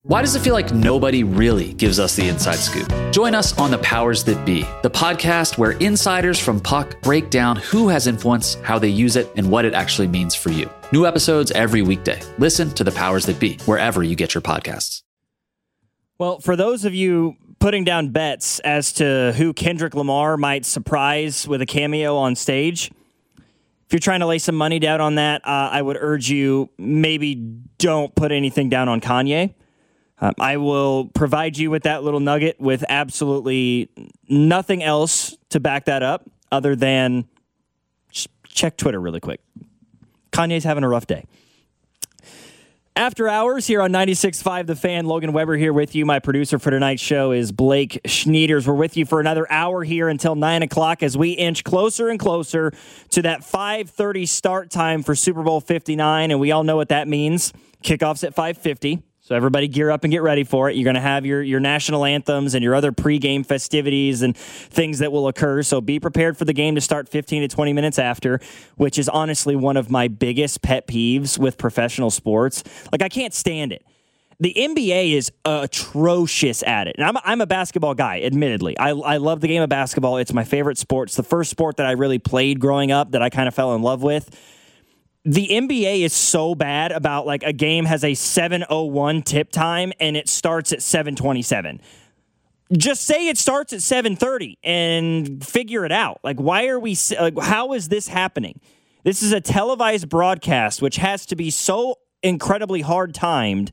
Why does it feel like nobody really gives us the inside scoop? Join us on The Powers That Be, the podcast where insiders from Puck break down who has influence, how they use it, and what it actually means for you. New episodes every weekday. Listen to The Powers That Be, wherever you get your podcasts. Well, for those of you putting down bets as to who Kendrick Lamar might surprise with a cameo on stage, if you're trying to lay some money down on that, I would urge you maybe don't put anything down on Kanye. I will provide you with that little nugget with absolutely nothing else to back that up other than just check Twitter really quick. Kanye's having a rough day. After hours here on 96.5 The Fan, Logan Weber here with you. My producer for tonight's show is Blake Schneiders. We're with you for another hour here until 9 o'clock as we inch closer and closer to that 5:30 start time for Super Bowl 59, and we all know what that means. Kickoff's at 5:50. So everybody gear up and get ready for it. You're going to have your national anthems and your other pregame festivities and things that will occur. So be prepared for the game to start 15 to 20 minutes after, which is honestly one of my biggest pet peeves with professional sports. Like, I can't stand it. The NBA is atrocious at it. And I'm a basketball guy, admittedly. I love the game of basketball. It's my favorite sport. It's the first sport that I really played growing up that I kind of fell in love with. The NBA is so bad about, like, a game has a 7:01 tip time and it starts at 7:27. Just say it starts at 7:30 and figure it out. Like, why are we, how is this happening? This is a televised broadcast, which has to be so incredibly hard timed.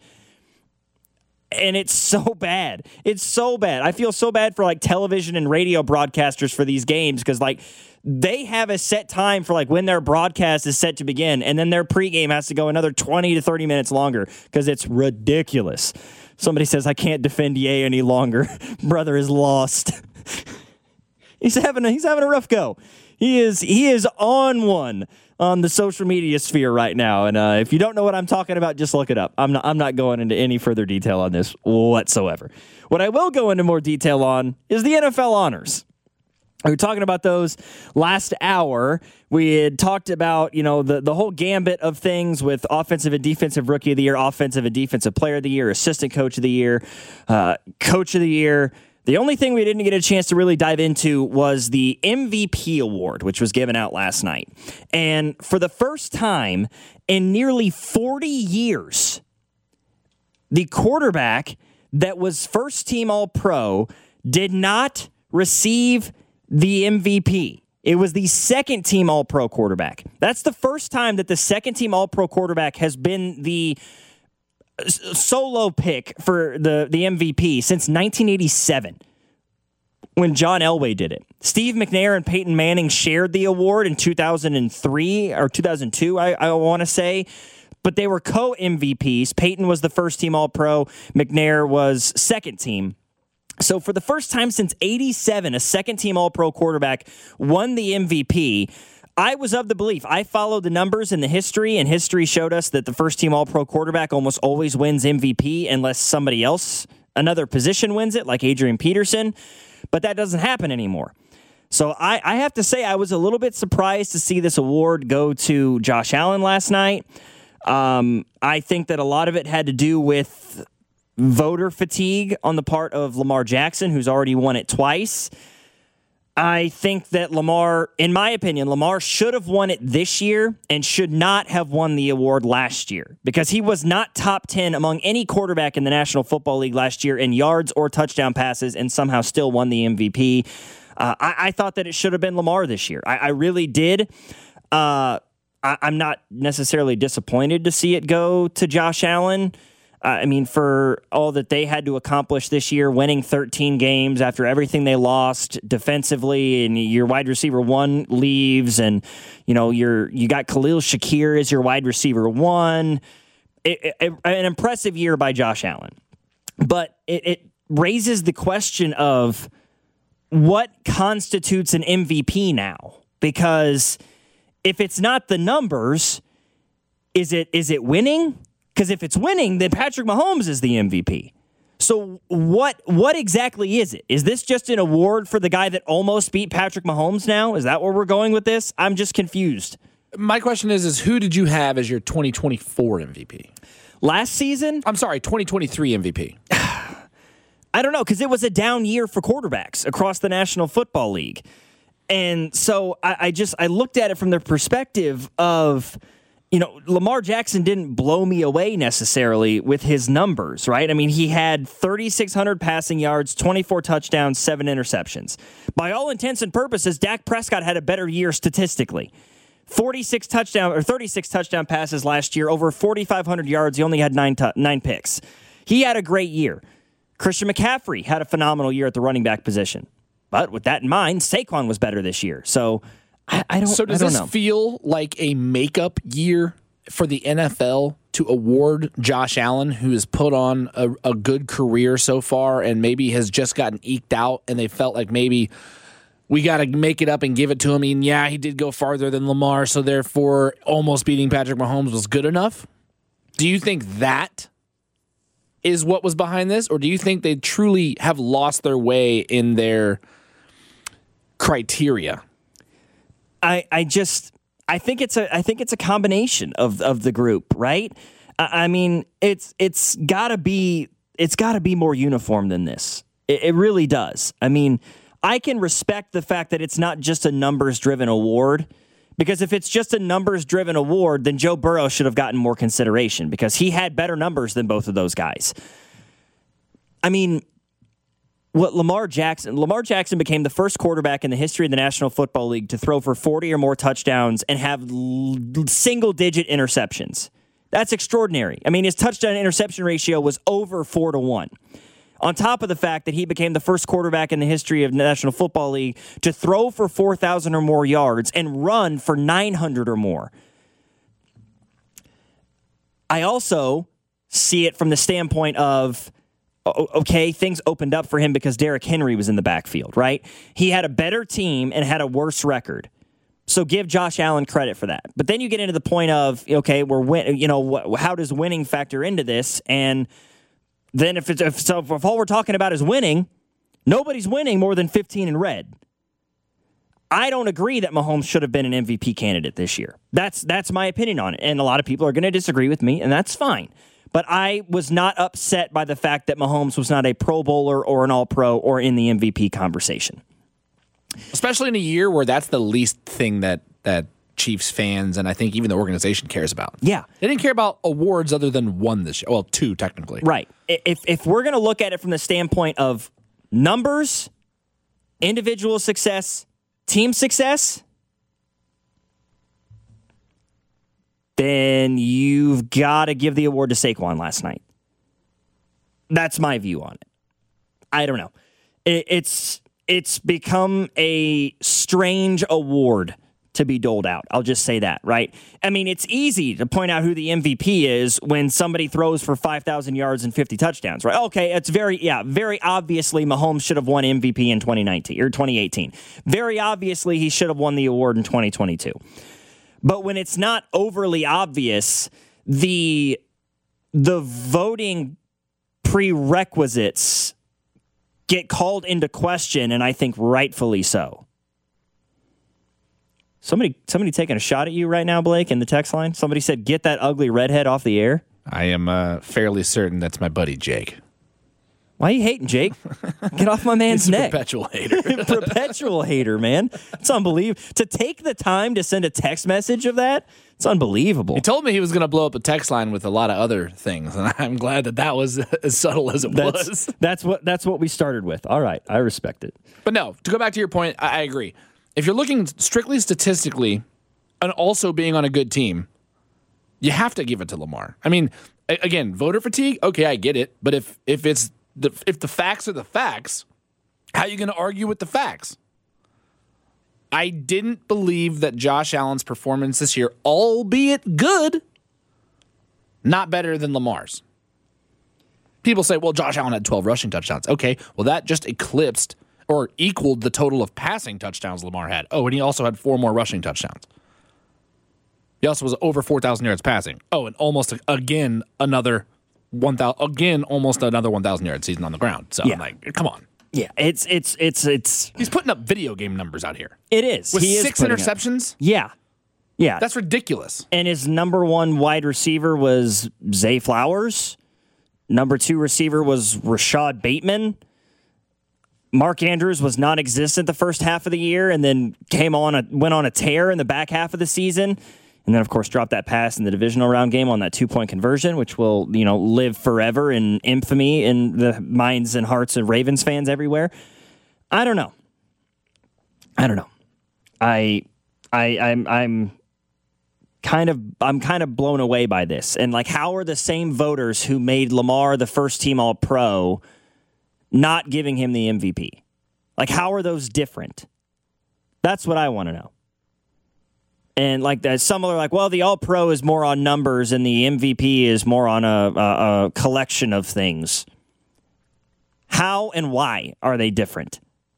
And it's so bad. It's so bad. I feel so bad for, like, television and radio broadcasters for these games because, like, they have a set time for, like, when their broadcast is set to begin, and then their pregame has to go another 20 to 30 minutes longer because it's ridiculous. Somebody says, I can't defend Ye any longer. Brother is lost. He's having a rough go. He is on one on the social media sphere right now, and if you don't know what I'm talking about, just look it up. I'm not going into any further detail on this whatsoever. What I will go into more detail on is the NFL honors. We were talking about those last hour. We had talked about, the whole gambit of things with offensive and defensive rookie of the year, offensive and defensive player of the year, assistant coach of the year, coach of the year. The only thing we didn't get a chance to really dive into was the MVP award, which was given out last night. And for the first time in nearly 40 years, the quarterback that was first team All-Pro did not receive the MVP. It was the second team All-Pro quarterback. That's the first time that the second team All-Pro quarterback has been the solo pick for the MVP since 1987 when John Elway did it. Steve McNair and Peyton Manning shared the award in 2003 or 2002, I want to say. But they were co-MVPs. Peyton was the first team All-Pro. McNair was second team. So for the first time since 87, a second-team All-Pro quarterback won the MVP. I was of the belief. I followed the numbers and the history, and history showed us that the first-team All-Pro quarterback almost always wins MVP unless somebody else, another position, wins it, like Adrian Peterson. But that doesn't happen anymore. So I have to say I was a little bit surprised to see this award go to Josh Allen last night. I think that a lot of it had to do with voter fatigue on the part of Lamar Jackson, who's already won it twice. I think that Lamar, in my opinion, Lamar should have won it this year and should not have won the award last year because he was not top 10 among any quarterback in the National Football League last year in yards or touchdown passes and somehow still won the MVP. I thought that it should have been Lamar this year. I really did. I'm not necessarily disappointed to see it go to Josh Allen. I mean, for all that they had to accomplish this year, winning 13 games after everything they lost defensively, and your wide receiver one leaves, and you got Khalil Shakir as your wide receiver one. An impressive year by Josh Allen, but it raises the question of what constitutes an MVP now, because if it's not the numbers, is it winning? Because if it's winning, then Patrick Mahomes is the MVP. So what exactly is it? Is this just an award for the guy that almost beat Patrick Mahomes now? Is that where we're going with this? I'm just confused. My question is who did you have as your 2024 MVP? Last season, I'm sorry, 2023 MVP. I don't know, because it was a down year for quarterbacks across the National Football League. And so I looked at it from the perspective of, Lamar Jackson didn't blow me away necessarily with his numbers, right? I mean, he had 3,600 passing yards, 24 touchdowns, 7 interceptions. By all intents and purposes, Dak Prescott had a better year statistically. 36 touchdown passes last year, over 4,500 yards. He only had 9 picks. He had a great year. Christian McCaffrey had a phenomenal year at the running back position. But with that in mind, Saquon was better this year. So I don't know. So does this feel like a makeup year for the NFL to award Josh Allen, who has put on a good career so far and maybe has just gotten eked out, and they felt like maybe we got to make it up and give it to him? I mean, yeah, he did go farther than Lamar, so therefore almost beating Patrick Mahomes was good enough. Do you think that is what was behind this, or do you think they truly have lost their way in their criteria? I think it's a combination of the group, right? I mean, it's got to be more uniform than this. It really does. I mean, I can respect the fact that it's not just a numbers-driven award, because if it's just a numbers-driven award, then Joe Burrow should have gotten more consideration because he had better numbers than both of those guys. I mean, what Lamar Jackson became the first quarterback in the history of the National Football League to throw for 40 or more touchdowns and have single-digit interceptions. That's extraordinary. I mean, his touchdown-interception ratio was over 4-1. On top of the fact that he became the first quarterback in the history of the National Football League to throw for 4,000 or more yards and run for 900 or more. I also see it from the standpoint of, okay, things opened up for him because Derrick Henry was in the backfield, right? He had a better team and had a worse record. So give Josh Allen credit for that. But then you get into the point of, okay, how does winning factor into this? And then if all we're talking about is winning, nobody's winning more than 15 in red. I don't agree that Mahomes should have been an MVP candidate this year. That's my opinion on it. And a lot of people are going to disagree with me, and that's fine. But I was not upset by the fact that Mahomes was not a Pro Bowler or an All-Pro or in the MVP conversation. Especially in a year where that's the least thing that Chiefs fans and I think even the organization cares about. Yeah. They didn't care about awards other than one this year. Well, 2 technically. Right. If we're going to look at it from the standpoint of numbers, individual success, team success, then you've got to give the award to Saquon last night. That's my view on it. I don't know. It's become a strange award to be doled out. I'll just say that, right? I mean, it's easy to point out who the MVP is when somebody throws for 5,000 yards and 50 touchdowns, right? Okay, it's very obviously Mahomes should have won MVP in 2019 or 2018. Very obviously he should have won the award in 2022. But when it's not overly obvious, the voting prerequisites get called into question, and I think rightfully so. Somebody taking a shot at you right now, Blake, in the text line? Somebody said, get that ugly redhead off the air? I am fairly certain that's my buddy, Jake. Why are you hating, Jake? Get off my man's neck. Perpetual hater. Perpetual hater, man. It's unbelievable. To take the time to send a text message of that, it's unbelievable. He told me he was going to blow up a text line with a lot of other things, and I'm glad that was as subtle as it was. That's what we started with. All right, I respect it. But no, to go back to your point, I agree. If you're looking strictly statistically and also being on a good team, you have to give it to Lamar. I mean, again, voter fatigue, okay, I get it. But if the facts are the facts, how are you going to argue with the facts? I didn't believe that Josh Allen's performance this year, albeit good, not better than Lamar's. People say, well, Josh Allen had 12 rushing touchdowns. Okay, well, that just eclipsed or equaled the total of passing touchdowns Lamar had. Oh, and he also had 4 more rushing touchdowns. He also was over 4,000 yards passing. Oh, and almost again another 1,000 almost another 1,000 yard season on the ground. So yeah. I'm like, come on. Yeah, it's he's putting up video game numbers out here. It is. With he 6 interceptions. Yeah. Yeah. That's ridiculous. And his number one wide receiver was Zay Flowers. Number 2 receiver was Rashad Bateman. Mark Andrews was non-existent the first half of the year and then went on a tear in the back half of the season. And then, of course, dropped that pass in the divisional round game on that 2-point conversion, which will, live forever in infamy in the minds and hearts of Ravens fans everywhere. I don't know. I'm kind of blown away by this. And how are the same voters who made Lamar the first team All-Pro not giving him the MVP? How are those different? That's what I want to know. And some are well, the All-Pro is more on numbers and the MVP is more on a collection of things. How and why are they different?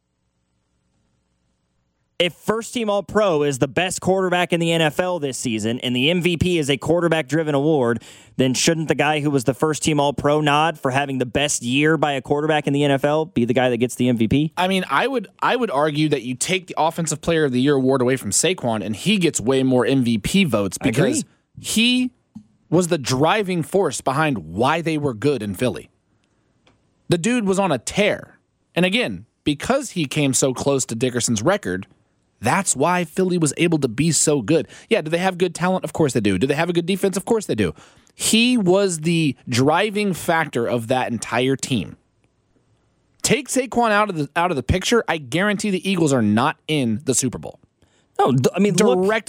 If first-team All-Pro is the best quarterback in the NFL this season and the MVP is a quarterback-driven award, then shouldn't the guy who was the first-team All-Pro nod for having the best year by a quarterback in the NFL be the guy that gets the MVP? I mean, I would argue that you take the Offensive Player of the Year award away from Saquon, and he gets way more MVP votes because he was the driving force behind why they were good in Philly. The dude was on a tear. And again, because he came so close to Dickerson's record, that's why Philly was able to be so good. Yeah, do they have good talent? Of course they do. Do they have a good defense? Of course they do. He was the driving factor of that entire team. Take Saquon out of the picture, I guarantee the Eagles are not in the Super Bowl. No, I mean, direct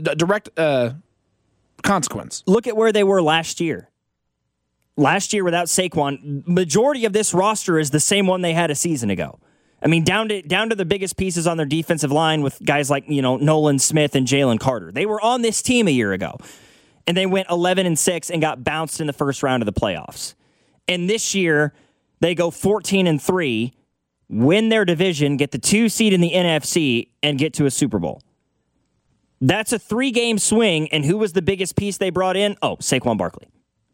consequence. Look at where they were last year. Last year without Saquon, majority of this roster is the same one they had a season ago. I mean, down to the biggest pieces on their defensive line with guys like, Nolan Smith and Jalen Carter. They were on this team a year ago, and they went 11-6 and got bounced in the first round of the playoffs. And this year, they go 14-3, win their division, get the 2 seed in the NFC, and get to a Super Bowl. That's a 3-game swing, and who was the biggest piece they brought in? Oh, Saquon Barkley.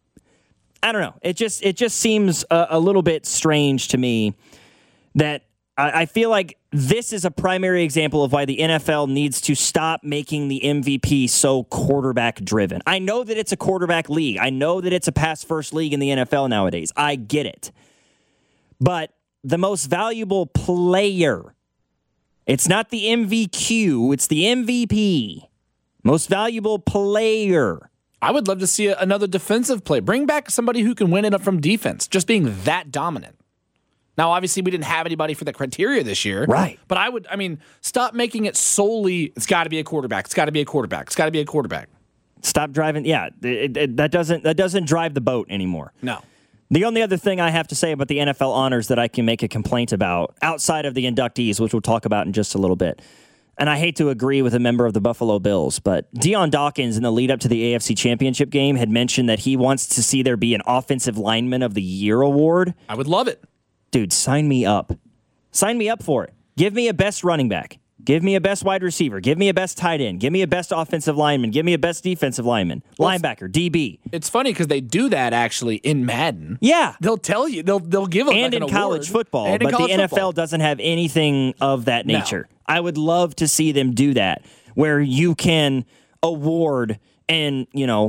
I don't know. It just seems a little bit strange to me that I feel like this is a primary example of why the NFL needs to stop making the MVP so quarterback-driven. I know that it's a quarterback league. I know that it's a pass-first league in the NFL nowadays. I get it. But the most valuable player, it's not the MVQ, it's the MVP. Most valuable player. I would love to see another defensive play. Bring back somebody who can win it up from defense, just being that dominant. Now, obviously, we didn't have anybody for that criteria this year. Right. But stop making it solely, it's got to be a quarterback. It's got to be a quarterback. It's got to be a quarterback. Stop driving. Yeah, that doesn't drive the boat anymore. No. The only other thing I have to say about the NFL honors that I can make a complaint about, outside of the inductees, which we'll talk about in just a little bit, and I hate to agree with a member of the Buffalo Bills, but Deion Dawkins in the lead up to the AFC Championship game had mentioned that he wants to see there be an Offensive Lineman of the Year award. I would love it. Dude, sign me up. Sign me up for it. Give me a best running back. Give me a best wide receiver. Give me a best tight end. Give me a best offensive lineman. Give me a best defensive lineman. Linebacker, DB. It's funny because they do that actually in Madden. Yeah. They'll tell you. They'll give them and like in an college award. football. And in but college the NFL football. doesn't have anything of that nature. No. I would love to see them do that, where you can award and,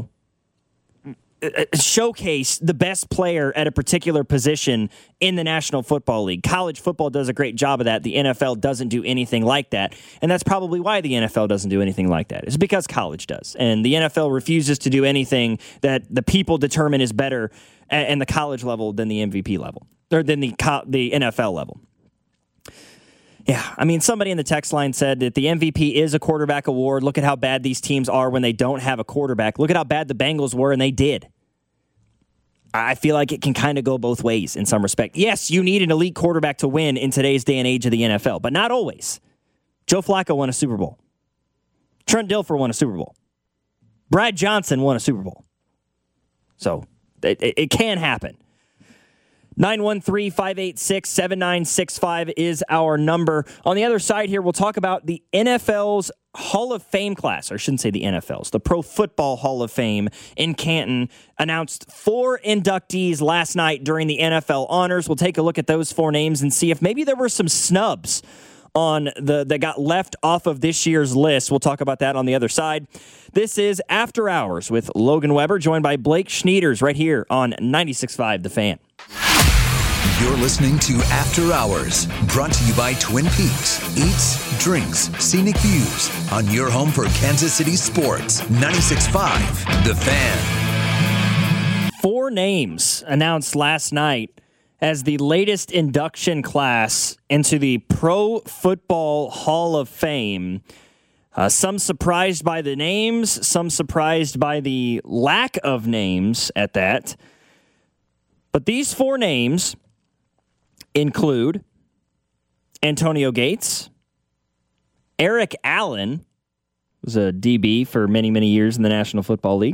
showcase the best player at a particular position in the National Football League. College football does a great job of that. The NFL doesn't do anything like that. And that's probably why the NFL doesn't do anything like that. It's because college does. And the NFL refuses to do anything that the people determine is better at the college level than the MVP level, or than the NFL level. Yeah, somebody in the text line said that the MVP is a quarterback award. Look at how bad these teams are when they don't have a quarterback. Look at how bad the Bengals were, and they did. I feel like it can kind of go both ways in some respect. Yes, you need an elite quarterback to win in today's day and age of the NFL, but not always. Joe Flacco won a Super Bowl. Trent Dilfer won a Super Bowl. Brad Johnson won a Super Bowl. So it can happen. 913-586-7965 is our number. On the other side here, we'll talk about the NFL's Hall of Fame class. Or I shouldn't say the NFL's. The Pro Football Hall of Fame in Canton announced 4 inductees last night during the NFL honors. We'll take a look at those 4 names and see if maybe there were some snubs that got left off of this year's list. We'll talk about that on the other side. This is After Hours with Logan Weber, joined by Blake Schneiders right here on 96.5 The Fan. You're listening to After Hours, brought to you by Twin Peaks. Eats, drinks, scenic views on your home for Kansas City sports. 96.5 The Fan. 4 names announced last night as the latest induction class into the Pro Football Hall of Fame. Some surprised by the names, some surprised by the lack of names at that. But these 4 names include Antonio Gates, Eric Allen, was a DB for many, many years in the National Football League,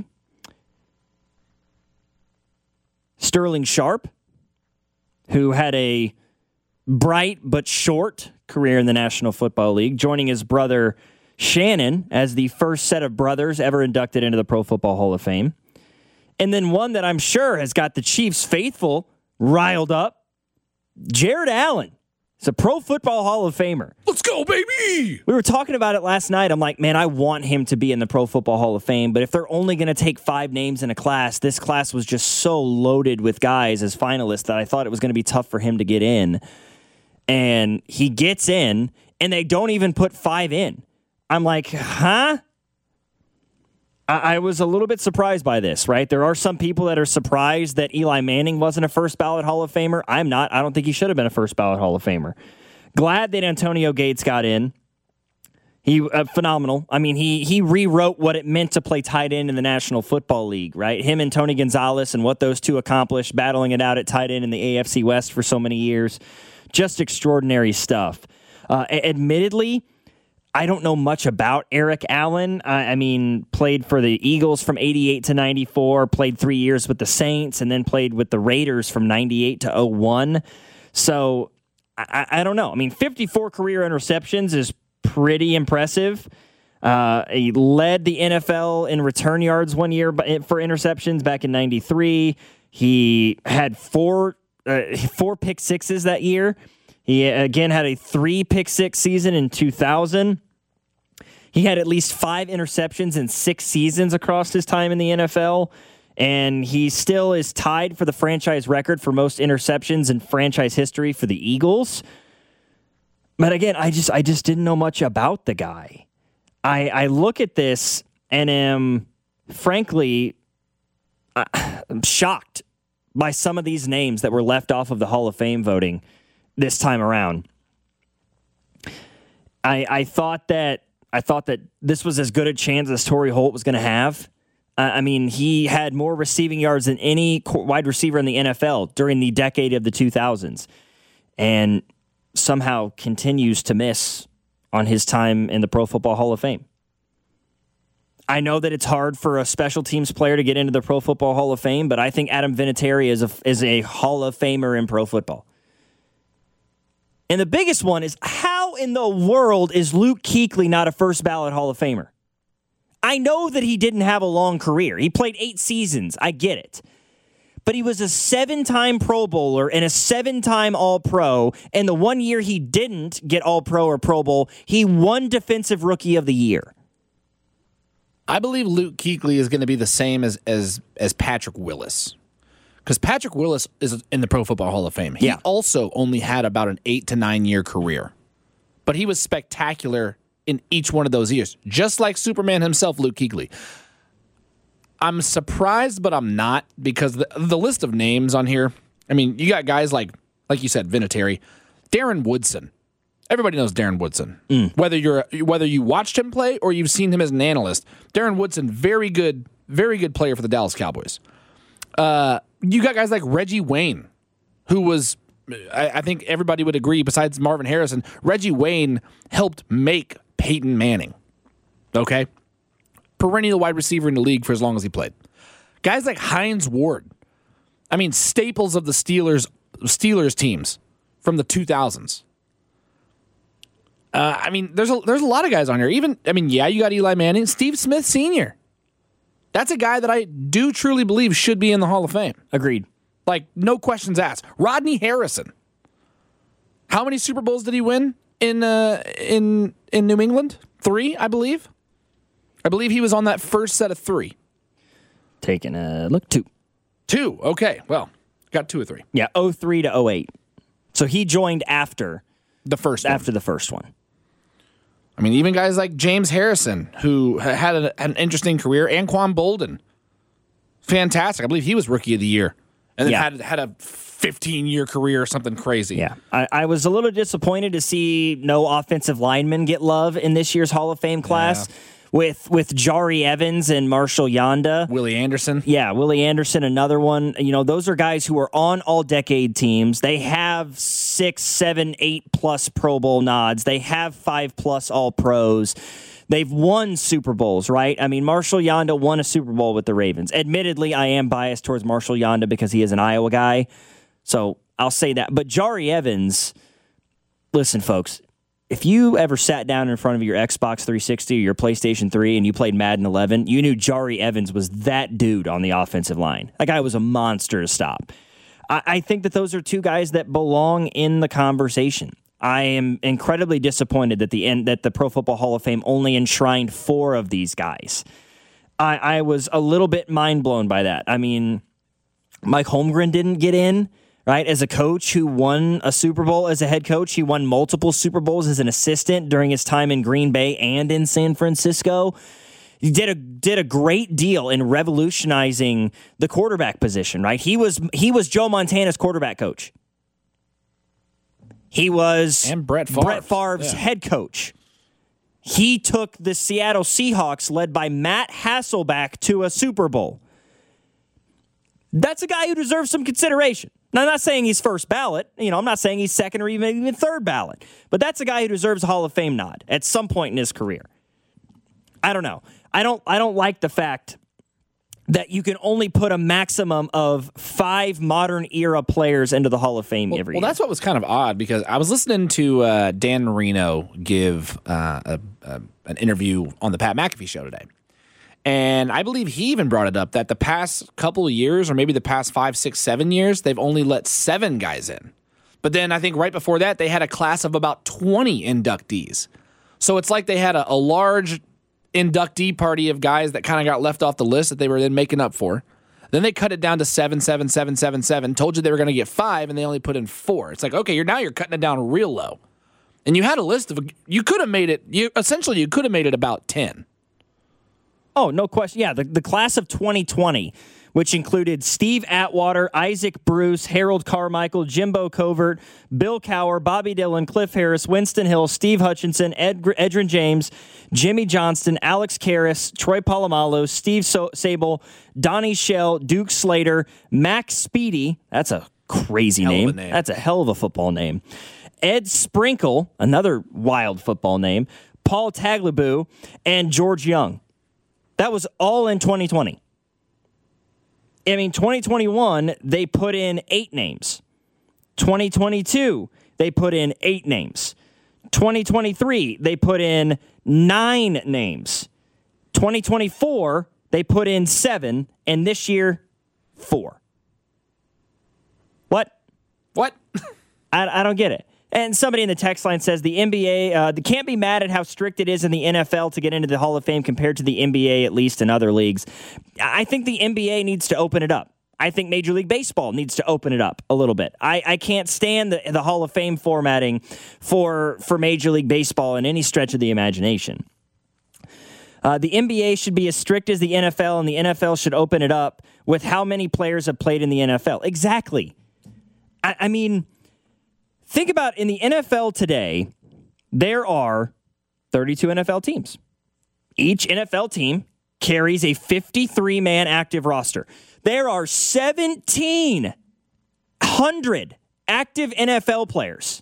Sterling Sharp, who had a bright but short career in the National Football League, joining his brother Shannon as the first set of brothers ever inducted into the Pro Football Hall of Fame. And then one that I'm sure has got the Chiefs faithful riled up, Jared Allen. He's a Pro Football Hall of Famer. Let's go, baby! We were talking about it last night. I'm like, man, I want him to be in the Pro Football Hall of Fame, but if they're only going to take 5 names in a class, this class was just so loaded with guys as finalists that I thought it was going to be tough for him to get in. And he gets in, and they don't even put 5 in. I'm like, huh? I was a little bit surprised by this, right? There are some people that are surprised that Eli Manning wasn't a first ballot Hall of Famer. I'm not. I don't think he should have been a first ballot Hall of Famer. Glad that Antonio Gates got in. He phenomenal. I mean, he rewrote what it meant to play tight end in the National Football League, right? Him and Tony Gonzalez and what those two accomplished, battling it out at tight end in the AFC West for so many years. Just extraordinary stuff. Admittedly, I don't know much about Eric Allen. I mean, played for the Eagles from 88 to 94, played 3 years with the Saints, and then played with the Raiders from 98 to 01. So, I don't know. I mean, 54 career interceptions is pretty impressive. He led the NFL in return yards one year for interceptions back in 93. He had four pick sixes that year. He, again, had a 3 pick six season in 2000. He had at least 5 interceptions in 6 seasons across his time in the NFL, and he still is tied for the franchise record for most interceptions in franchise history for the Eagles. But again, I just didn't know much about the guy. I look at this and am, frankly, I'm shocked by some of these names that were left off of the Hall of Fame voting this time around. I thought that this was as good a chance as Torrey Holt was going to have. I mean, he had more receiving yards than any wide receiver in the NFL during the decade of the 2000s, and somehow continues to miss on his time in the Pro Football Hall of Fame. I know that it's hard for a special teams player to get into the Pro Football Hall of Fame, but I think Adam Vinatieri is a Hall of Famer in pro football. And the biggest one is, how in the world is Luke Kuechly not a first ballot Hall of Famer? I know that he didn't have a long career. He played 8 seasons. I get it. But he was a 7-time Pro Bowler and a 7-time All-Pro. And the one year he didn't get All-Pro or Pro Bowl, he won Defensive Rookie of the Year. I believe Luke Kuechly is going to be the same as Patrick Willis. Because Patrick Willis is in the Pro Football Hall of Fame. He also only had about an 8 to 9 year career. But he was spectacular in each one of those years. Just like Superman himself, Luke Kuechly. I'm surprised, but I'm not, because the list of names on here, I mean, you got guys like you said, Vinatieri, Darren Woodson. Everybody knows Darren Woodson. Whether you watched him play or you've seen him as an analyst, Darren Woodson, very good player for the Dallas Cowboys. You got guys like Reggie Wayne, who was, I think everybody would agree, besides Marvin Harrison, Reggie Wayne helped make Peyton Manning. Okay? Perennial wide receiver in the league for as long as he played. Guys like Hines Ward. I mean, staples of the Steelers teams from the 2000s. I mean, there's a lot of guys on here. You got Eli Manning, Steve Smith Sr. That's a guy that I do truly believe should be in the Hall of Fame. Agreed. Like, no questions asked. Rodney Harrison. How many Super Bowls did he win? in New England? 3, I believe. I believe he was on that first set of 3. Taking a look, 2. 2. Okay. Well, got 2 or 3. Yeah, 03 to 08. So he joined after the first one. I mean, even guys like James Harrison, who had an interesting career, Anquan Bolden, fantastic. I believe he was Rookie of the Year, and then had a 15-year career or something crazy. Yeah, I was a little disappointed to see no offensive linemen get love in this year's Hall of Fame class. With Jari Evans and Marshall Yanda. Willie Anderson. Yeah, Willie Anderson, another one. You know, those are guys who are on all-decade teams. They have 6, 7, 8+ Pro Bowl nods. They have 5+ All-Pros. They've won Super Bowls, right? I mean, Marshall Yanda won a Super Bowl with the Ravens. Admittedly, I am biased towards Marshall Yanda because he is an Iowa guy, so I'll say that. But Jari Evans, listen, folks, if you ever sat down in front of your Xbox 360 or your PlayStation 3 and you played Madden 11, you knew Jari Evans was that dude on the offensive line. That guy was a monster to stop. I think that those are two guys that belong in the conversation. I am incredibly disappointed that the Pro Football Hall of Fame only enshrined 4 of these guys. I was a little bit mind blown by that. I mean, Mike Holmgren didn't get in. Right, as a coach who won a Super Bowl as a head coach, he won multiple Super Bowls as an assistant during his time in Green Bay and in San Francisco. He did a great deal in revolutionizing the quarterback position. Right, he was Joe Montana's quarterback coach. He was Brett Favre's head coach. He took the Seattle Seahawks, led by Matt Hasselbeck, to a Super Bowl. That's a guy who deserves some consideration. Now, I'm not saying he's first ballot. You know, I'm not saying he's second or even third ballot. But that's a guy who deserves a Hall of Fame nod at some point in his career. I don't know. I don't like the fact that you can only put a maximum of 5 modern era players into the Hall of Fame every year. Well, that's what was kind of odd, because I was listening to Dan Marino give an interview on the Pat McAfee show today. And I believe he even brought it up that the past couple of years, or maybe the past 5, 6, 7 years, they've only let 7 guys in. But then I think right before that, they had a class of about 20 inductees. So it's like they had a large inductee party of guys that kind of got left off the list that they were then making up for. Then they cut it down to 7, 7, 7, 7, 7, told you they were going to get 5, and they only put in 4. It's like, okay, you're cutting it down real low. And you had a list of, you could have made it about 10. Oh, no question. Yeah, the class of 2020, which included Steve Atwater, Isaac Bruce, Harold Carmichael, Jimbo Covert, Bill Cowher, Bobby Dillon, Cliff Harris, Winston Hill, Steve Hutchinson, Edgerrin James, Jimmy Johnston, Alex Karras, Troy Polamalu, Steve Sable, Donnie Shell, Duke Slater, Max Speedy. That's a crazy name. That's a hell of a football name. Ed Sprinkle, another wild football name, Paul Tagliabue, and George Young. That was all in 2020. I mean, 2021, they put in 8 names. 2022, they put in 8 names. 2023, they put in 9 names. 2024, they put in 7. And this year, 4. What? I don't get it. And somebody in the text line says the NBA, they can't be mad at how strict it is in the NFL to get into the Hall of Fame compared to the NBA, at least in other leagues. I think the NBA needs to open it up. I think Major League Baseball needs to open it up a little bit. I can't stand the Hall of Fame formatting for Major League Baseball in any stretch of the imagination. The NBA should be as strict as the NFL, and the NFL should open it up with how many players have played in the NFL. Exactly. I mean, think about in the NFL today, there are 32 NFL teams. Each NFL team carries a 53-man active roster. There are 1,700 active NFL players.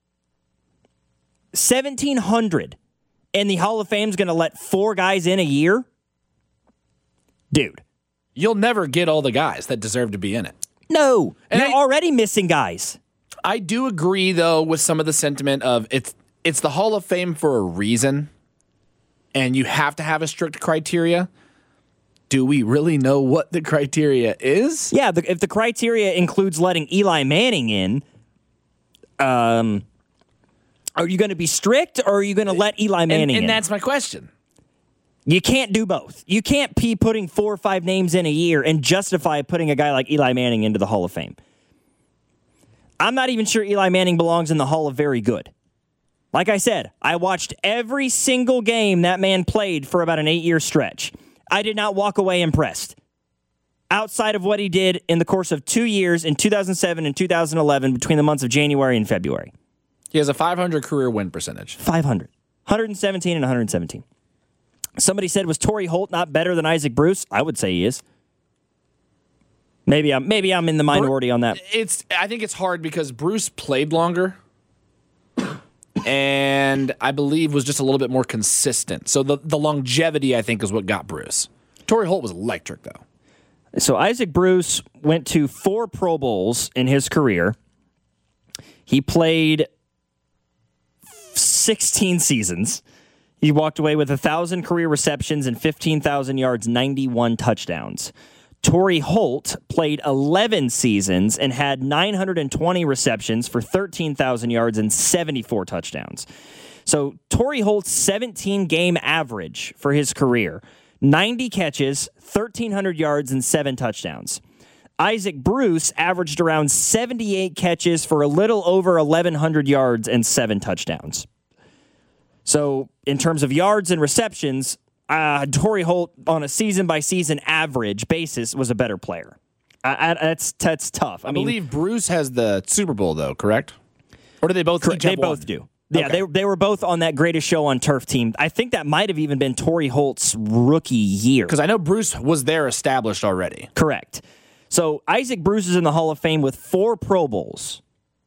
1,700. And the Hall of Fame's going to let 4 guys in a year? Dude. You'll never get all the guys that deserve to be in it. No. And you're already missing guys. I do agree, though, with some of the sentiment of it's the Hall of Fame for a reason, and you have to have a strict criteria. Do we really know what the criteria is? Yeah, if the criteria includes letting Eli Manning in, Are you going to be strict, or are you going to let Eli Manning in? And that's my question. You can't do both. You can't be putting 4 or 5 names in a year and justify putting a guy like Eli Manning into the Hall of Fame. I'm not even sure Eli Manning belongs in the Hall of Very Good. Like I said, I watched every single game that man played for about an 8-year stretch. I did not walk away impressed. Outside of what he did in the course of 2 years in 2007 and 2011 between the months of January and February. He has a 500 career win percentage. 500. 117 and 117. Somebody said, was Torrey Holt not better than Isaac Bruce? I would say he is. Maybe I'm in the minority on that. I think it's hard because Bruce played longer and I believe was just a little bit more consistent. So the longevity, I think, is what got Bruce. Torrey Holt was electric, though. So Isaac Bruce went to 4 Pro Bowls in his career. He played 16 seasons. He walked away with 1,000 career receptions and 15,000 yards, 91 touchdowns. Torrey Holt played 11 seasons and had 920 receptions for 13,000 yards and 74 touchdowns. So Torrey Holt's 17-game average for his career, 90 catches, 1,300 yards, and 7 touchdowns. Isaac Bruce averaged around 78 catches for a little over 1,100 yards and 7 touchdowns. So in terms of yards and receptions, Torrey Holt on a season-by-season average basis was a better player. That's tough. I believe Bruce has the Super Bowl, though, correct? Or do they both? They both do. Yeah, okay. They were both on that Greatest Show on Turf team. I think that might have even been Torrey Holt's rookie year. Because I know Bruce was there established already. Correct. So Isaac Bruce is in the Hall of Fame with 4 Pro Bowls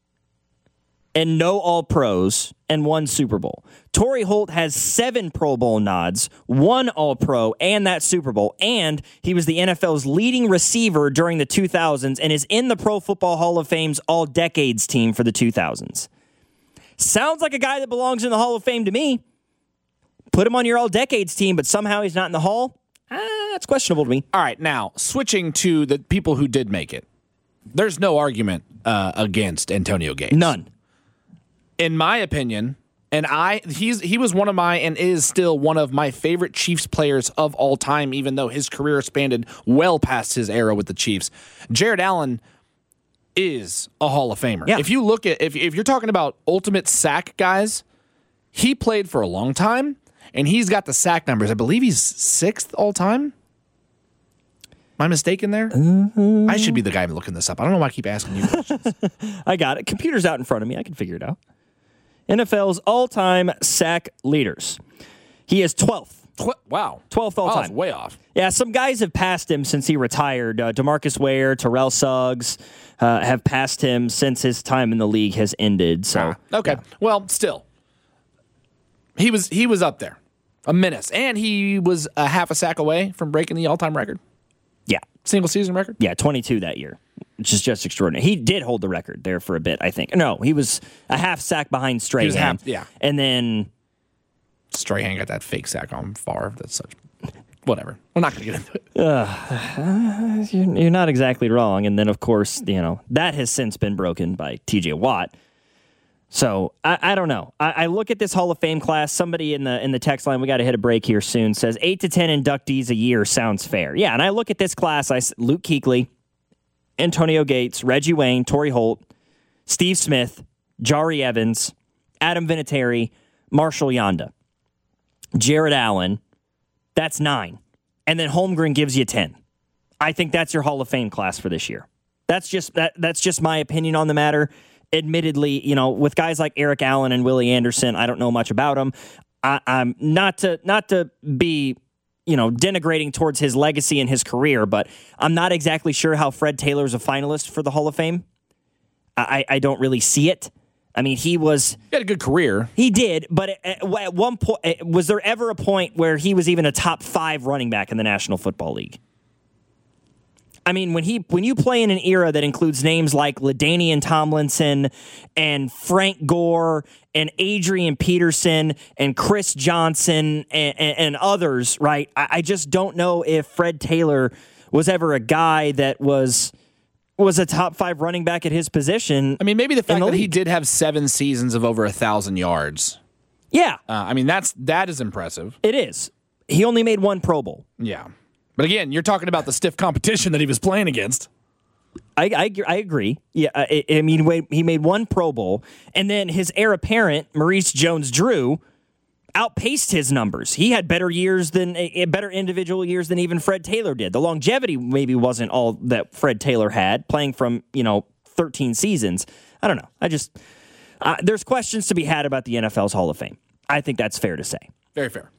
and no All-Pros and 1 Super Bowl. Torrey Holt has 7 Pro Bowl nods, 1 All-Pro, and that Super Bowl. And he was the NFL's leading receiver during the 2000s and is in the Pro Football Hall of Fame's All-Decades team for the 2000s. Sounds like a guy that belongs in the Hall of Fame to me. Put him on your All-Decades team, but somehow he's not in the Hall? That's questionable to me. All right, now, switching to the people who did make it. There's no argument against Antonio Gates. None. In my opinion, and he was one of my and is still one of my favorite Chiefs players of all time, even though his career spanned well past his era with the Chiefs. Jared Allen is a Hall of Famer. Yeah. If you look at if you're talking about ultimate sack guys, he played for a long time, and he's got the sack numbers. I believe he's 6th all time. Am I mistaken there? I should be the guy looking this up. I don't know why I keep asking you questions. I got it. Computer's out in front of me. I can figure it out. NFL's all-time sack leaders. He is 12th. Wow. 12th all-time. That's way off. Yeah, some guys have passed him since he retired. DeMarcus Ware, Terrell Suggs have passed him since his time in the league has ended. So okay. Yeah. Well, still. He was up there. A menace. And he was a half a sack away from breaking the all-time record. Yeah. Single season record? Yeah, 22 that year, which is just extraordinary. He did hold the record there for a bit, I think. No, he was a half sack behind Strahan. Yeah. And then Strahan got that fake sack on Favre. That's such... Whatever. We're not going to get into it. You're not exactly wrong. And then, of course, that has since been broken by TJ Watt. So I don't know. I look at this Hall of Fame class. Somebody in the text line, we got to hit a break here soon, says 8 to 10 inductees a year sounds fair. Yeah, and I look at this class. Luke Kuechly, Antonio Gates, Reggie Wayne, Torrey Holt, Steve Smith, Jari Evans, Adam Vinatieri, Marshall Yanda, Jared Allen. That's 9, and then Holmgren gives you 10. I think that's your Hall of Fame class for this year. That's just my opinion on the matter. Admittedly, with guys like Eric Allen and Willie Anderson, I don't know much about them. I'm not to be, denigrating towards his legacy and his career, but I'm not exactly sure how Fred Taylor's a finalist for the Hall of Fame. I don't really see it. I mean, he had a good career. He did, but at one point, was there ever a point where he was even a top 5 running back in the National Football League? I mean, when you play in an era that includes names like LaDainian Tomlinson and Frank Gore and Adrian Peterson and Chris Johnson and others, right? I just don't know if Fred Taylor was ever a guy that was was a top 5 running back at his position. I mean, maybe the fact that he league. did have 7 seasons of over 1,000 yards. Yeah. I mean, that is impressive. It is. He only made 1 Pro Bowl. Yeah. But again, you're talking about the stiff competition that he was playing against. I agree. Yeah, I mean, he made 1 Pro Bowl, and then his heir apparent, Maurice Jones-Drew, outpaced his numbers. He had better individual years than even Fred Taylor did. The longevity maybe wasn't all that Fred Taylor had, playing from 13 seasons. I don't know. There's questions to be had about the NFL's Hall of Fame. I think that's fair to say. Very fair.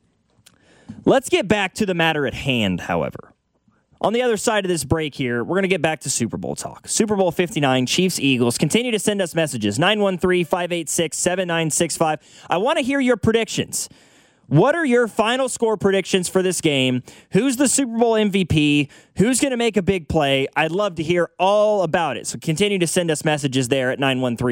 Let's get back to the matter at hand, however. On the other side of this break here, we're going to get back to Super Bowl talk. Super Bowl 59, Chiefs-Eagles. Continue to send us messages, 913-586-7965. I want to hear your predictions. What are your final score predictions for this game? Who's the Super Bowl MVP? Who's going to make a big play? I'd love to hear all about it. So continue to send us messages there at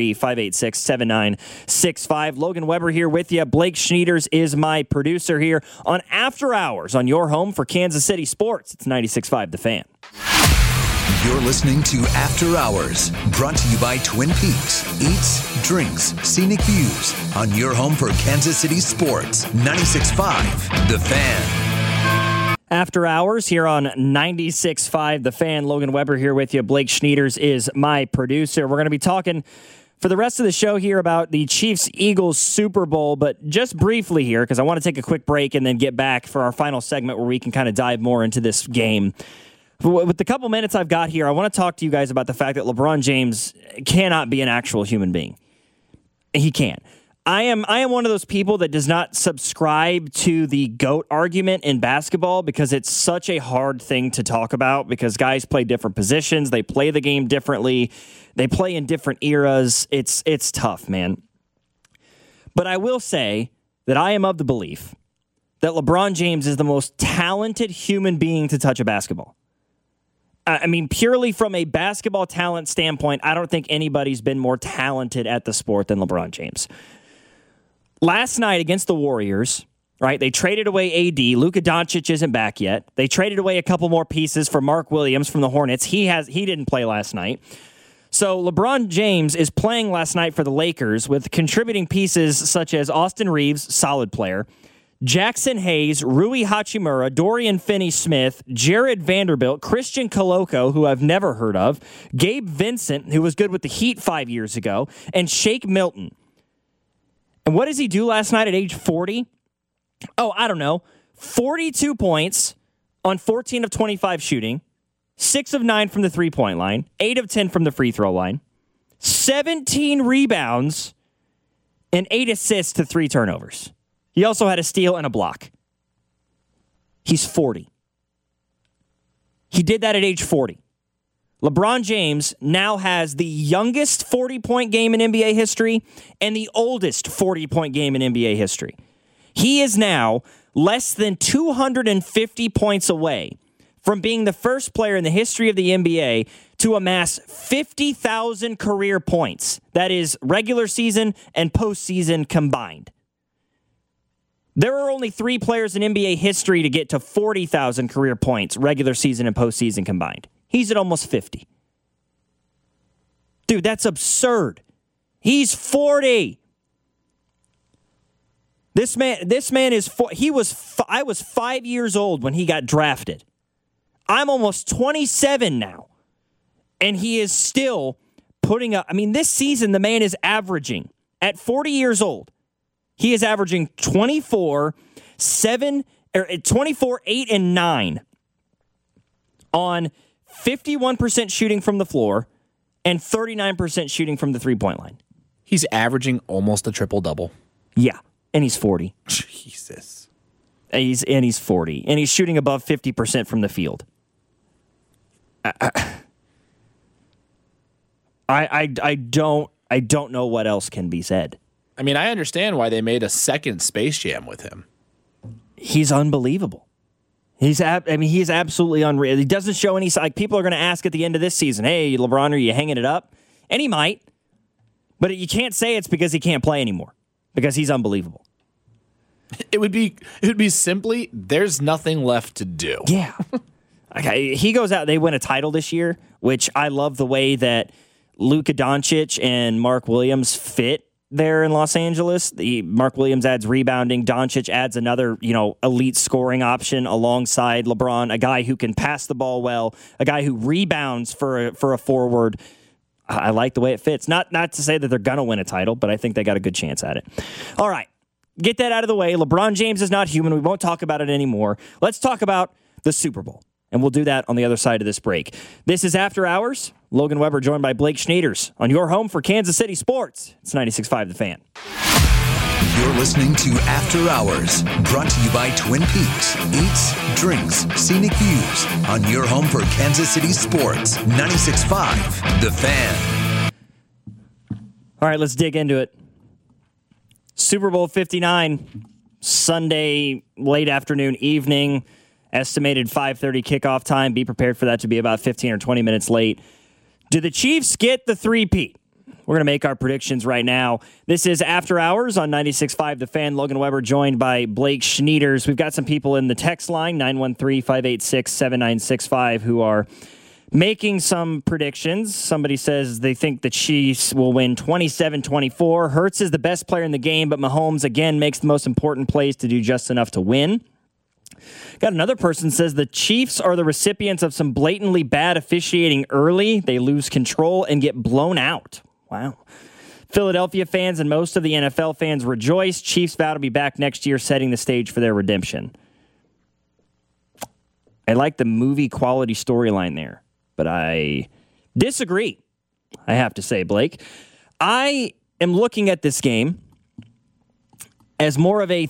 913-586-7965. Logan Weber here with you. Blake Schneiders is my producer here on After Hours on your home for Kansas City sports. It's 96.5 The Fan. You're listening to After Hours, brought to you by Twin Peaks. Eats, drinks, scenic views on your home for Kansas City sports. 96.5 The Fan. After Hours here on 96.5 The Fan. Logan Weber here with you. Blake Schneiders is my producer. We're going to be talking for the rest of the show here about the Chiefs-Eagles Super Bowl, but just briefly here, because I want to take a quick break and then get back for our final segment where we can kind of dive more into this game. With the couple minutes I've got here, I want to talk to you guys about the fact that LeBron James cannot be an actual human being. He can't. I am one of those people that does not subscribe to the GOAT argument in basketball because it's such a hard thing to talk about because guys play different positions, they play the game differently, they play in different eras. It's tough, man. But I will say that I am of the belief that LeBron James is the most talented human being to touch a basketball. I mean, purely from a basketball talent standpoint, I don't think anybody's been more talented at the sport than LeBron James. Last night against the Warriors, right, they traded away AD. Luka Doncic isn't back yet. They traded away a couple more pieces for Mark Williams from the Hornets. He didn't play last night. So LeBron James is playing last night for the Lakers with contributing pieces such as Austin Reeves, solid player, Jackson Hayes, Rui Hachimura, Dorian Finney-Smith, Jared Vanderbilt, Christian Coloco, who I've never heard of, Gabe Vincent, who was good with the Heat 5 years ago, and Shake Milton. And what does he do last night at age 40? Oh, I don't know. 42 points on 14 of 25 shooting, 6 of 9 from the three-point line, 8 of 10 from the free throw line, 17 rebounds, and 8 assists to 3 turnovers. He also had a steal and a block. He's 40. He did that at age 40. LeBron James now has the youngest 40-point game in NBA history and the oldest 40-point game in NBA history. He is now less than 250 points away from being the first player in the history of the NBA to amass 50,000 career points. That is regular season and postseason combined. There are only 3 players in NBA history to get to 40,000 career points, regular season and postseason combined. He's at almost 50. Dude, that's absurd. He's 40. This man is I was 5 years old when he got drafted. I'm almost 27 now. And he is still putting up, I mean, this season the man is averaging at 40 years old. He is averaging 24, 8, and 9 on 51% shooting from the floor and 39% shooting from the three-point line. He's averaging almost a triple-double. Yeah, and he's 40. Jesus. And he's 40, and he's shooting above 50% from the field. I don't know what else can be said. I mean, I understand why they made a second Space Jam with him. He's unbelievable. He's absolutely unreal. He doesn't show any, like, people are going to ask at the end of this season, hey, LeBron, are you hanging it up? And he might. But you can't say it's because he can't play anymore. Because he's unbelievable. It would be simply, there's nothing left to do. Yeah. Okay, he goes out, they win a title this year. which I love the way that Luka Doncic and Mark Williams fit there in Los Angeles. Mark Williams adds rebounding. Doncic adds another, elite scoring option alongside LeBron, a guy who can pass the ball well, a guy who rebounds for a forward. I like the way it fits. Not to say that they're going to win a title, but I think they got a good chance at it. All right. Get that out of the way. LeBron James is not human. We won't talk about it anymore. Let's talk about the Super Bowl. And we'll do that on the other side of this break. This is After Hours. Logan Weber joined by Blake Schneiders on your home for Kansas City sports. It's 96.5 The Fan. You're listening to After Hours, brought to you by Twin Peaks. Eats, drinks, scenic views on your home for Kansas City sports. 96.5 The Fan. All right, let's dig into it. Super Bowl 59, Sunday, late afternoon, evening. Estimated 5:30 kickoff time. Be prepared for that to be about 15 or 20 minutes late. Do the Chiefs get the three-peat? We're going to make our predictions right now. This is After Hours on 96.5 The Fan. Logan Weber joined by Blake Schneiders. We've got some people in the text line, 913-586-7965, who are making some predictions. Somebody says they think the Chiefs will win 27-24. Hurts is the best player in the game, but Mahomes, again, makes the most important plays to do just enough to win. Got another person says the Chiefs are the recipients of some blatantly bad officiating early. They lose control and get blown out. Wow. Philadelphia fans and most of the NFL fans rejoice. Chiefs vow to be back next year, setting the stage for their redemption. I like the movie quality storyline there, but I disagree, I have to say, Blake. I am looking at this game as more of a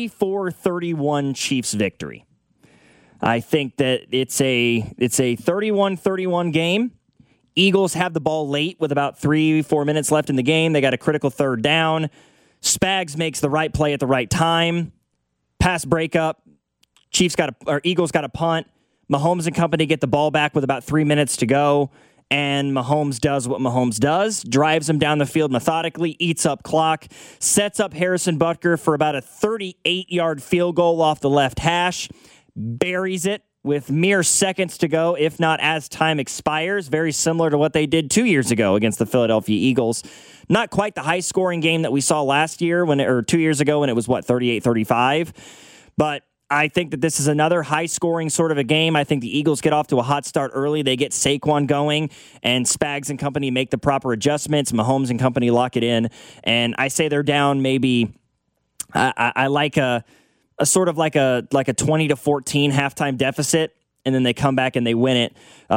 34-31 Chiefs victory. I think that it's a 31-31 game. Eagles have the ball late with about 3-4 minutes left in the game. They got a critical third down. Spags makes the right play at the right time. Pass breakup. Eagles got a punt. Mahomes and company get the ball back with about 3 minutes to go. And Mahomes does what Mahomes does, drives him down the field methodically, eats up clock, sets up Harrison Butker for about a 38-yard field goal off the left hash, buries it with mere seconds to go, if not as time expires, very similar to what they did 2 years ago against the Philadelphia Eagles. Not quite the high-scoring game that we saw last year, or 2 years ago when it was, 38-35, but I think that this is another high-scoring sort of a game. I think the Eagles get off to a hot start early. They get Saquon going, and Spags and company make the proper adjustments. Mahomes and company lock it in, and I say they're down maybe. I like a sort of like a 20-14 halftime deficit, and then they come back and they win it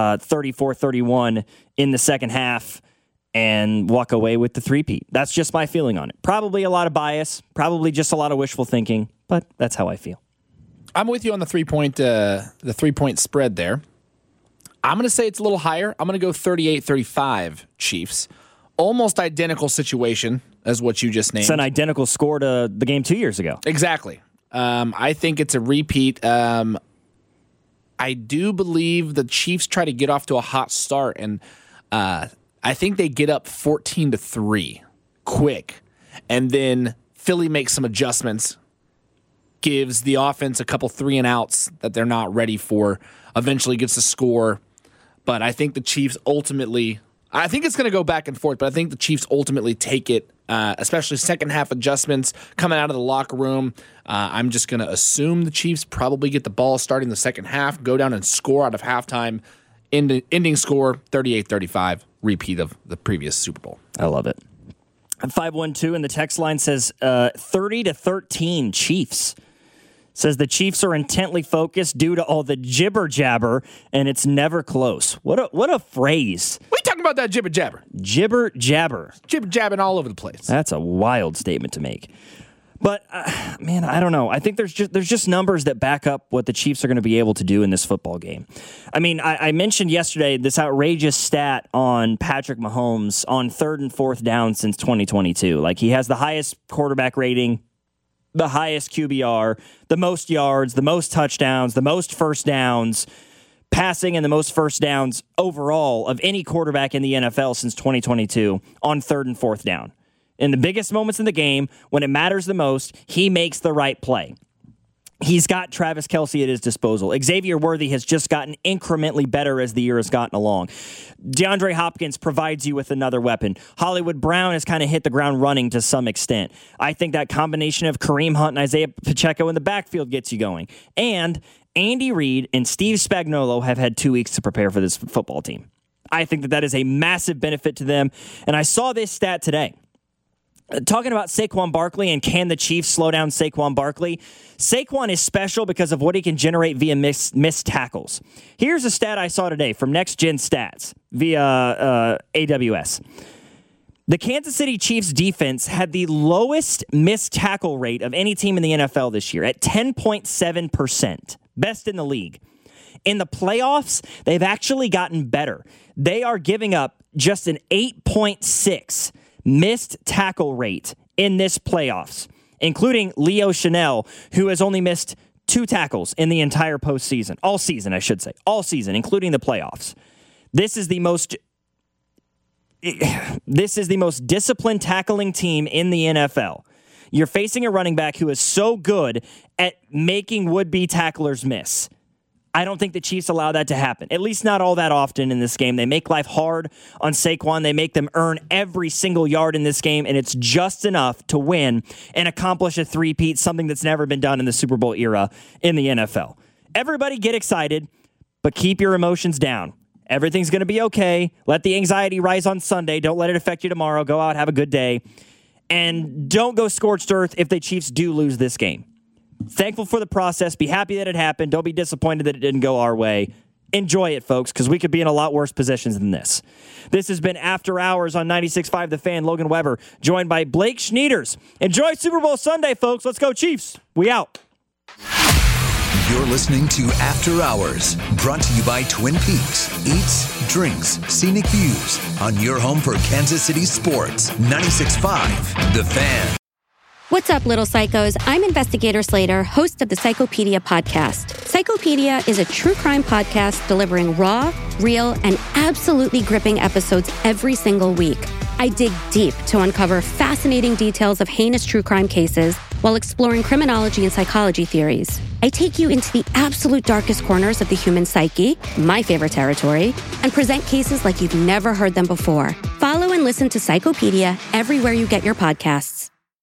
34-31 in the second half and walk away with the three-peat. That's just my feeling on it. Probably a lot of bias, probably just a lot of wishful thinking, but that's how I feel. I'm with you on the 3-point spread there. I'm going to say it's a little higher. I'm going to go 38-35 Chiefs. Almost identical situation as what you just named. It's an identical score to the game 2 years ago. Exactly. I think it's a repeat. I do believe the Chiefs try to get off to a hot start, and I think they get up 14-3 quick, and then Philly makes some adjustments, gives the offense a couple 3-and-outs that they're not ready for, eventually gets the score. But I think the Chiefs ultimately, I think it's going to go back and forth, but I think the Chiefs ultimately take it, especially second half adjustments coming out of the locker room. I'm just going to assume the Chiefs probably get the ball starting the second half, go down and score out of halftime, ending score 38-35, repeat of the previous Super Bowl. I love it. 512 and the text line says 30-13 Chiefs. Says the Chiefs are intently focused due to all the jibber jabber, and it's never close. What a phrase. We talking about that jibber jabber. Jibber jabber. Jibber jabbing all over the place. That's a wild statement to make. But man, I don't know. I think there's just numbers that back up what the Chiefs are going to be able to do in this football game. I mean, I mentioned yesterday this outrageous stat on Patrick Mahomes on 3rd and 4th down since 2022. Like, he has the highest quarterback rating, the highest QBR, the most yards, the most touchdowns, the most first downs, passing and the most first downs overall of any quarterback in the NFL since 2022 on 3rd and 4th down. In the biggest moments in the game, when it matters the most, he makes the right play. He's got Travis Kelce at his disposal. Xavier Worthy has just gotten incrementally better as the year has gotten along. DeAndre Hopkins provides you with another weapon. Hollywood Brown has kind of hit the ground running to some extent. I think that combination of Kareem Hunt and Isaiah Pacheco in the backfield gets you going. And Andy Reid and Steve Spagnuolo have had 2 weeks to prepare for this football team. I think that is a massive benefit to them. And I saw this stat today. Talking about Saquon Barkley and can the Chiefs slow down Saquon Barkley? Saquon is special because of what he can generate via missed tackles. Here's a stat I saw today from Next Gen Stats via AWS. The Kansas City Chiefs defense had the lowest missed tackle rate of any team in the NFL this year at 10.7%, best in the league. In the playoffs, they've actually gotten better. They are giving up just an 8.6 missed tackle rate in this playoffs, including Leo Chanel, who has only missed 2 tackles in the entire postseason. All season, I should say. All season, including the playoffs. This is the most disciplined tackling team in the NFL. You're facing a running back who is so good at making would-be tacklers miss. I don't think the Chiefs allow that to happen, at least not all that often in this game. They make life hard on Saquon. They make them earn every single yard in this game, and it's just enough to win and accomplish a three-peat, something that's never been done in the Super Bowl era in the NFL. Everybody get excited, but keep your emotions down. Everything's going to be okay. Let the anxiety rise on Sunday. Don't let it affect you tomorrow. Go out, have a good day. And don't go scorched earth if the Chiefs do lose this game. Thankful for the process. Be happy that it happened. Don't be disappointed that it didn't go our way. Enjoy it, folks, because we could be in a lot worse positions than this. This has been After Hours on 96.5 The Fan. Logan Weber, joined by Blake Schneiders. Enjoy Super Bowl Sunday, folks. Let's go, Chiefs. We out. You're listening to After Hours, brought to you by Twin Peaks. Eats, drinks, scenic views on your home for Kansas City sports. 96.5 The Fan. What's up, little psychos? I'm Investigator Slater, host of the Psychopedia podcast. Psychopedia is a true crime podcast delivering raw, real, and absolutely gripping episodes every single week. I dig deep to uncover fascinating details of heinous true crime cases while exploring criminology and psychology theories. I take you into the absolute darkest corners of the human psyche, my favorite territory, and present cases like you've never heard them before. Follow and listen to Psychopedia everywhere you get your podcasts.